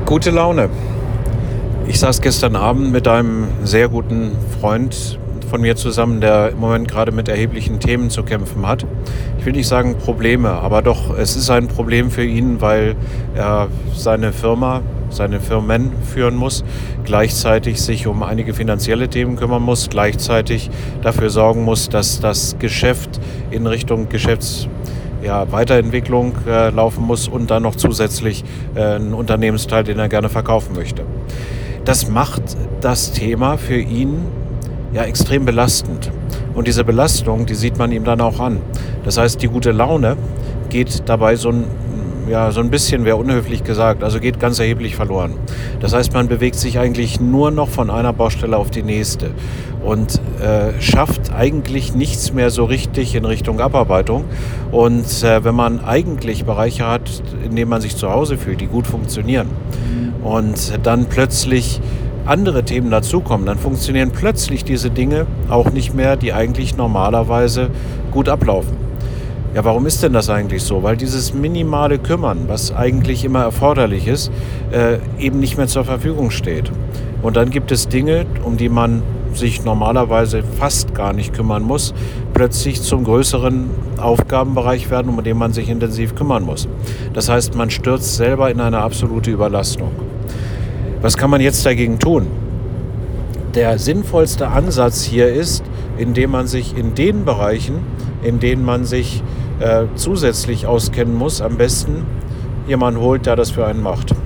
Gute Laune. Ich saß gestern Abend mit einem sehr guten Freund von mir zusammen, der im Moment gerade mit erheblichen Themen zu kämpfen hat. Ich will nicht sagen Probleme, aber doch, es ist ein Problem für ihn, weil er seine Firmen führen muss, gleichzeitig sich um einige finanzielle Themen kümmern muss, gleichzeitig dafür sorgen muss, dass das Geschäft in Richtung Weiterentwicklung laufen muss und dann noch zusätzlich einen Unternehmensteil, den er gerne verkaufen möchte. Das macht das Thema für ihn extrem belastend. Und diese Belastung, die sieht man ihm dann auch an. Das heißt, die gute Laune geht dabei so ein bisschen, wäre unhöflich gesagt, also geht ganz erheblich verloren. Das heißt, man bewegt sich eigentlich nur noch von einer Baustelle auf die nächste und schafft eigentlich nichts mehr so richtig in Richtung Abarbeitung. Und wenn man eigentlich Bereiche hat, in denen man sich zu Hause fühlt, die gut funktionieren und dann plötzlich andere Themen dazukommen, dann funktionieren plötzlich diese Dinge auch nicht mehr, die eigentlich normalerweise gut ablaufen. Ja, warum ist denn das eigentlich so? Weil dieses minimale Kümmern, was eigentlich immer erforderlich ist, eben nicht mehr zur Verfügung steht. Und dann gibt es Dinge, um die man sich normalerweise fast gar nicht kümmern muss, plötzlich zum größeren Aufgabenbereich werden, um den man sich intensiv kümmern muss. Das heißt, man stürzt selber in eine absolute Überlastung. Was kann man jetzt dagegen tun? Der sinnvollste Ansatz hier ist, indem man sich in den Bereichen, in denen man sich zusätzlich auskennen muss, am besten jemanden holt, der das für einen macht.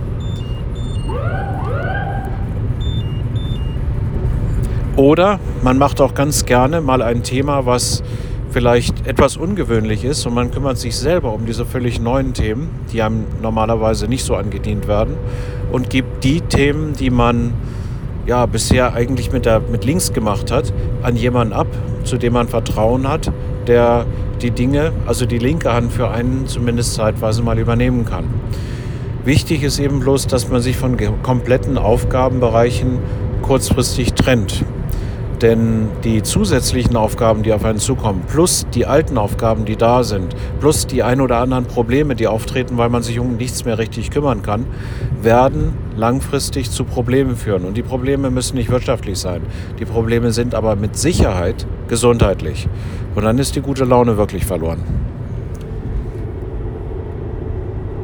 Oder man macht auch ganz gerne mal ein Thema, was vielleicht etwas ungewöhnlich ist und man kümmert sich selber um diese völlig neuen Themen, die einem normalerweise nicht so angedient werden und gibt die Themen, die man bisher eigentlich mit links gemacht hat, an jemanden ab, zu dem man Vertrauen hat, der die Dinge, also die linke Hand für einen zumindest zeitweise mal übernehmen kann. Wichtig ist eben bloß, dass man sich von kompletten Aufgabenbereichen kurzfristig trennt. Denn die zusätzlichen Aufgaben, die auf einen zukommen, plus die alten Aufgaben, die da sind, plus die ein oder anderen Probleme, die auftreten, weil man sich um nichts mehr richtig kümmern kann, werden langfristig zu Problemen führen. Und die Probleme müssen nicht wirtschaftlich sein. Die Probleme sind aber mit Sicherheit gesundheitlich. Und dann ist die gute Laune wirklich verloren.